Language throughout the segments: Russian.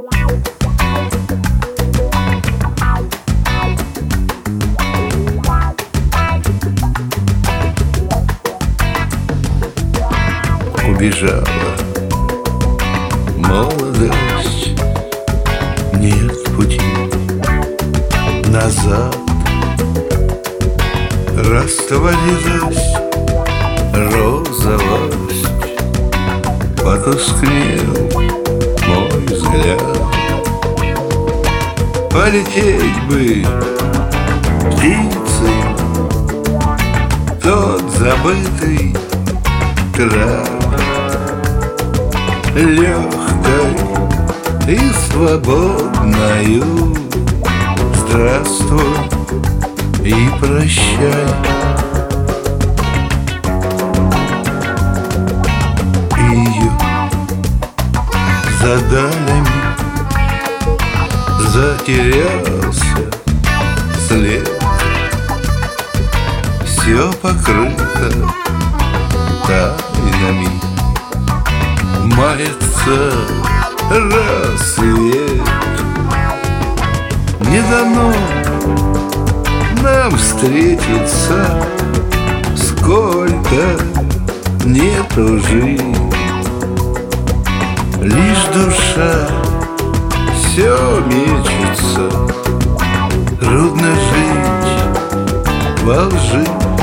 Убежала молодость, нет пути назад. Растворилась розовость, потускнел мой взгляд. Полететь бы птицей тот забытый край, легкой и свободною. Здравствуй и прощай. Ее за далями затерялся след. Все покрыто тайнами, мается рассвет. Не дано нам встретиться, сколько не тужи. Лишь душа все мечется, трудно жить во лжи.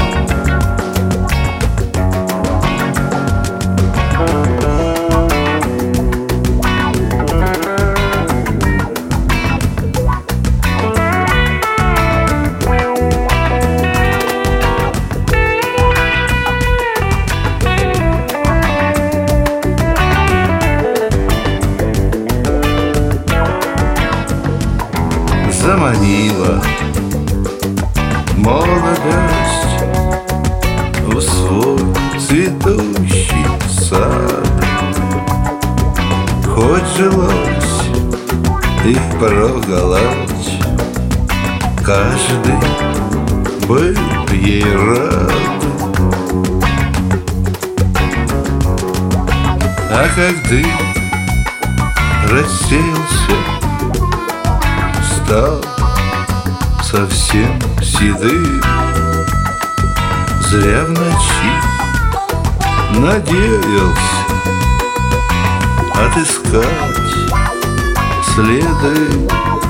Заманила молодость в свой цветущий сад. Хоть жилось их проголодь, каждый был ей рад. А как дым рассеялся, стал совсем седым. Зря в ночи надеялся отыскать следы.